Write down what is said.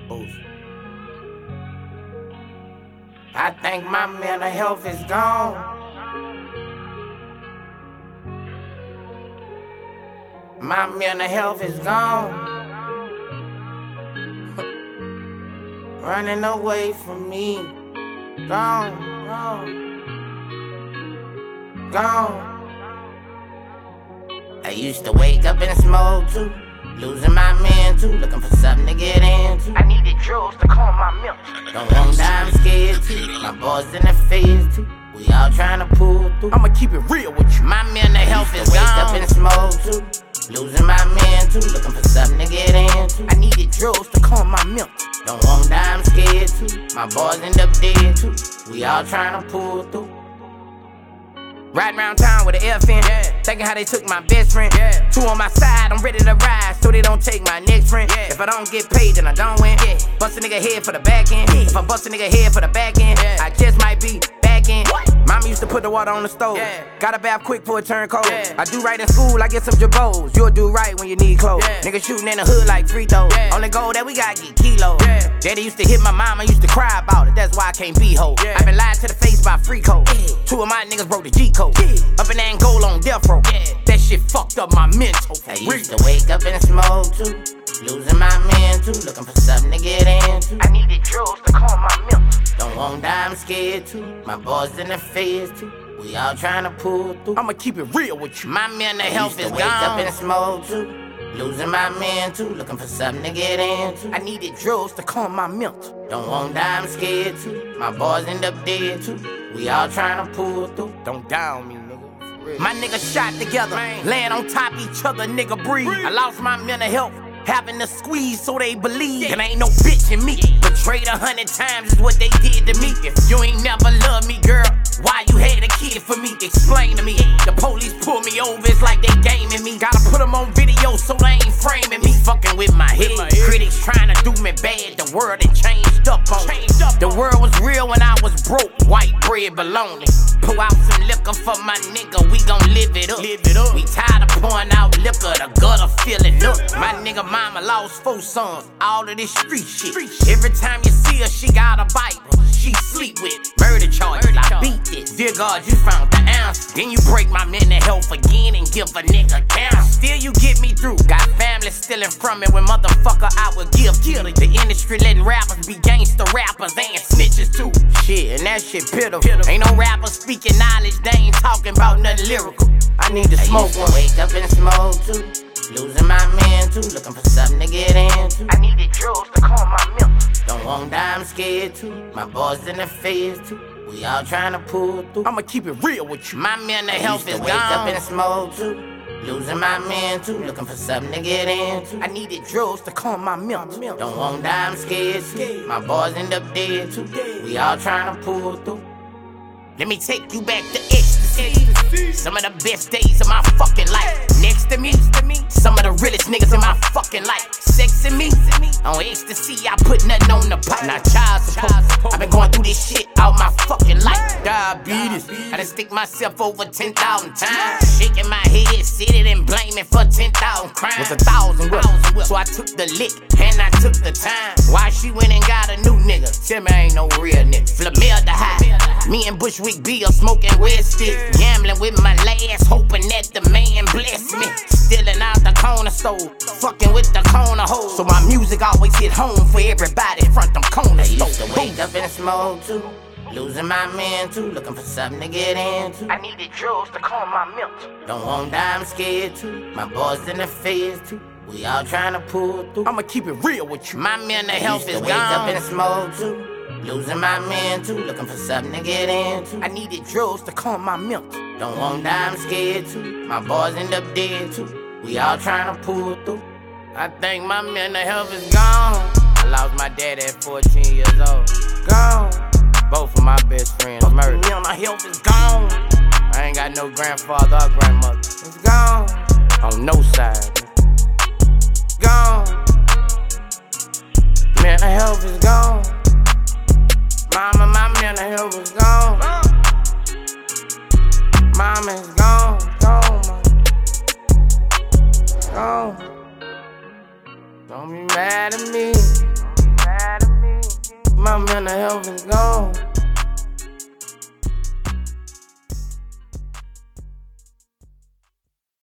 Boost. I think my mental health is gone. My mental health is gone. Running away from me. Gone, gone, gone. I used to wake up and smoke too. Losing my man too, looking for something to get into. I needed drugs to calm my milk. Don't want to die, I'm scared too. My boys in the phase too. We all trying to pull through. I'ma keep it real with you. My mental health is gone. Wake up and smoke too. Losing my man too, looking for something to get into. I needed drugs to calm my milk. Don't want to die, I'm scared too. My boys end up dead too. We all trying to pull through. Riding around town with an FN, thinking how they took my best friend. Two on my side, I'm ready to ride, so they don't take my next friend. If I don't get paid, then I don't win. Bust a nigga head for the back end. If I bust a nigga head for the back end, I just might be back in. Mama used to put the water on the stove. Gotta bath quick for it turn cold. I do right in school, I get some jabos. You'll do right when you need clothes. Niggas shooting in the hood like free throws. Only goal that we gotta get kilos. Daddy used to hit my mama, used to cry about it. That's why I can't be hoe. I been lied to the face by free code. Two of my niggas broke the G code. Up in Angola on death row. That shit fucked up my mental. I used to wake up and smoke too. Losing my man too. Looking for something to get into. I needed drugs to calm my milk. Don't want to die, I'm scared too. My boys in the phase too. We all trying to pull through. I'ma keep it real with you. My mental health is gone. Wake up and smoke too. Losing my man too. Looking for something to get into. I needed drugs to calm my milk. Don't want to die, I'm scared too. My boys end up dead too. We all trying to pull through. Don't down me, nigga. My niggas shot together, laying on top each other, nigga breathe. I lost my mental health, having to squeeze so they believe. And ain't no bitch in me. Betrayed 100 times is what they did to me. If you ain't never loved me, girl, why you had a kid for me? Explain to me. The police pull me over, it's like they gaming me. Gotta put them on video so they ain't framing me. Fucking with my head. Critics trying to do me bad. The world had changed up on me. The world was real when I was broke. White bread but lonely. Pour out some liquor for my nigga, we gon' live it up. We tired of pouring out liquor, the gutter filling up. My nigga mama lost 4 sons, all of this street shit. Every time you see her, she got a Bible. She sleep with murder charges, I beat this. Dear God, you found the answer. Then you break my mental health again and give a nigga count. Still you get me through. Got family stealing from me when motherfucker I would give. The industry letting rappers be gangster rappers and snitches too. Shit, and that shit pitiful. Ain't no rapper speaking knowledge, they ain't talking about nothing lyrical. I need to smoke one. Wake up and smoke too. Losing my man too. Looking for something to get into. I needed drugs to calm my milk. Don't want to die, I'm scared too. My boys in the phase too. We all trying to pull through. I'ma keep it real with you. My mental health is gone. Wake up and smoke too. Losing my man too. Looking for something to get into. I needed drugs to calm my milk. Don't want to die, I'm scared too. My boys end up dead too. We all trying to pull through. Let me take you back to ecstasy. Some of the best days of my fucking life. Next to me, some of the realest niggas in my fucking life. Sexing me, on ecstasy, I put nothing on the pipe. Now child support, I've been going through this shit all my fucking life. Diabetes, I done stick myself over 10,000 times. Shaking my head, sitting and blaming for 10,000 crimes. With 1,000 whips, so I took the lick and I took the time. Why she went and got a new nigga? Tell me I ain't no real nigga. Flamel the high, me and Bushwick B are smoking Westies. Gambling with my last, hoping that the man bless me. Stealing out the corner store, fucking with the corner hole. So my music always hit home for everybody in front them corner stores. I used to wake up and smoke too. Losing my man too. Looking for something to get into. I needed drugs to calm my milk. Don't want to die, I'm scared too. My boys in the phase too. We all trying to pull through. I'ma keep it real with you. My mental health is gone. Wake up and smoke too. Losing my man too. Looking for something to get into. I needed drugs to calm my milk. Don't want to die, I'm scared too. My boys end up dead too. We all trying to pull through. I think my mental health is gone. I lost my dad at 14 years old. Gone. Both of my best friends murdered. Mental health is gone. I ain't got no grandfather or grandmother. It's gone. On no side. Gone. Mental health is gone. Mama, my mental health is gone. Mama is gone, gone, gone. Don't be mad at me. man, the health is gone.